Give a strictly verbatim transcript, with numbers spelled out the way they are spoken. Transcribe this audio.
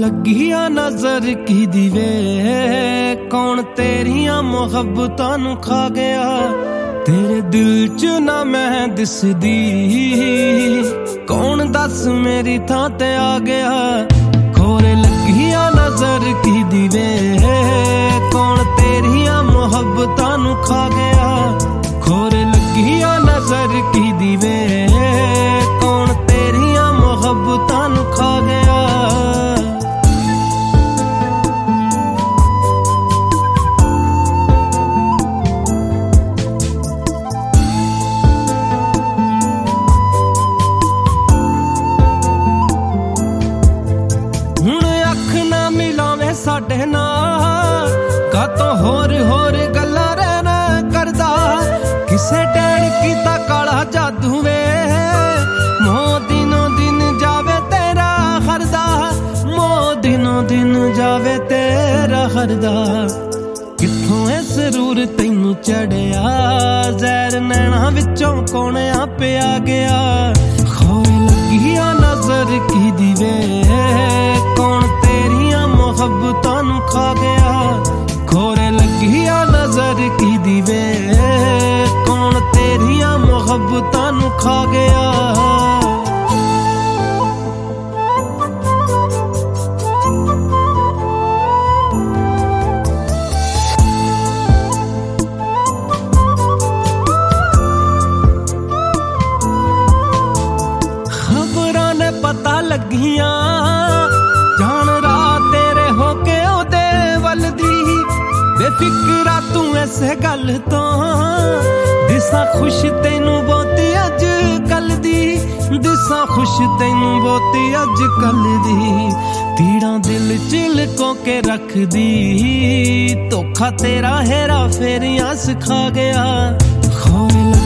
लगिया नजर की दिवे कौन तेरिया मुहब्बतां नू खा गया तेरे दिल च ना मैं दिसदी कौन दस मेरी थां ते आ गया खोरे लगिया नजर की दिवे कौन तेरिया मुहब्बतां नू खा गया खोरे लगिया नजर की दिवे कौन तेरिया मुहब्बतां नू खा गया साडे नाल कातों होर होर गल्लां रहना करदा किसे डैण कीता काला जादू वे मोह दिनों दिन जावे तेरा हरदा मोह दिनों दिन जावे तेरा हरदा कित्थों ए सरूर तैनू चढ़िया जहर नैना विचों कौन आपे आ गया खोए लगिया नजर की दिवे कौन तेरिया मुहब्बतां नू खा गया खोरे लगिया नजर की दिवे कौन तेरिया मुहब्बतां नू खा गया खबरां ने पता लगियां जान रात तेरे होके ओदे वल दी बेफिक्रा तू ऐसे गल तो दिसा खुश तैनू बहुती अज कल दी दिसा खुश तैनू बहुती अज कल दी पीड़ा दिल चिलको के रख दी धोखा तेरा हेरा फेरियां सिखा गया खोए